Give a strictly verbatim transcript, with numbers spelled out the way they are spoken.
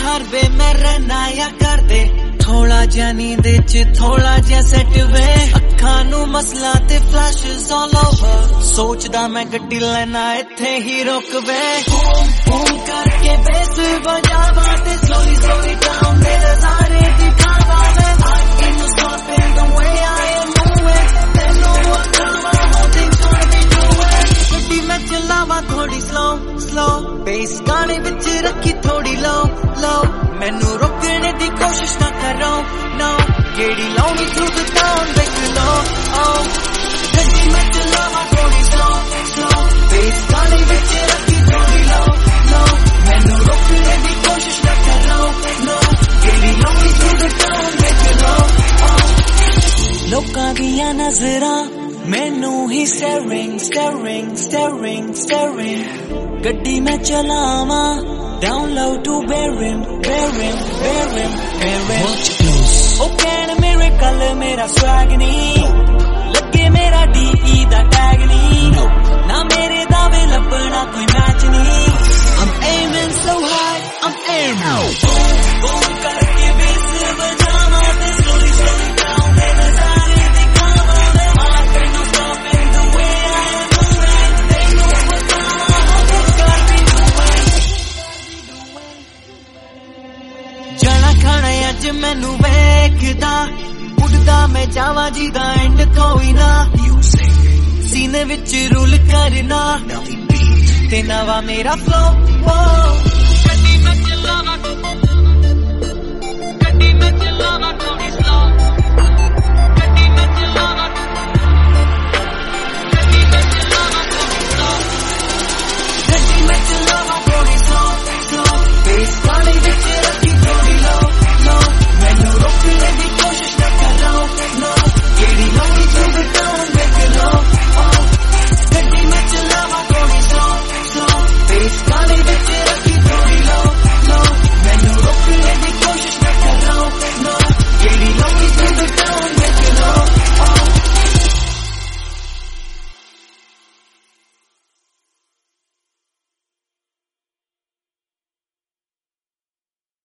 घर वे मैं रहना या कर दे थोड़ा जा नींद च थोड़ा जा सेट वे अखां नू मसला ते फ्लैशेस ऑल ओवर सोचदा मैं गड्डी लेना इत्थे ही रुक वे बूम बूम करके बेस बजावा ते स्लोली स्लोली डाउन दे नजारे दिखावा वे I ain't no stopping the way I am moving there's no one drama holding something doing गड्डी मैं चलावा थोड़ी स्लो स्लो बेस गाने विच रखी थोड़ी लो लो मैनू रोकने दी कोशिश ना करो नो केड़ी लाउनी थ्रू द टाउन बैक लो ओ गड्डी मैं चलावा थोड़ी स्लो स्लो बेस गाने विच रखी थोड़ी लो लो मैनू रोकने दी कोशिश ना करो नो केड़ी लाउनी थ्रू द टाउन बैक लो ओ लोकां दियां नज़रां मैनू ही staring staring staring staring गड्डी मैं चलावा down low to bearing bearing bearing bearing watch close oh can a miracle मेरा swag नहीं लगे मेरा D E दा tag नहीं ना मेरे दावे लपना कोई मैच नहीं I'm aiming so high I'm aiming boom boom करके बेस बजावा ते slowly slowly down दे नजारे दिखावा दे I ain't no stopping the way I am moving they know what's on how this got me doing जाना खाना अज मैनू वेखदा उड़दा मैं जावा जी दा एंड कोई ना सीने विच रूल करना ते नवा मेरा फ्लो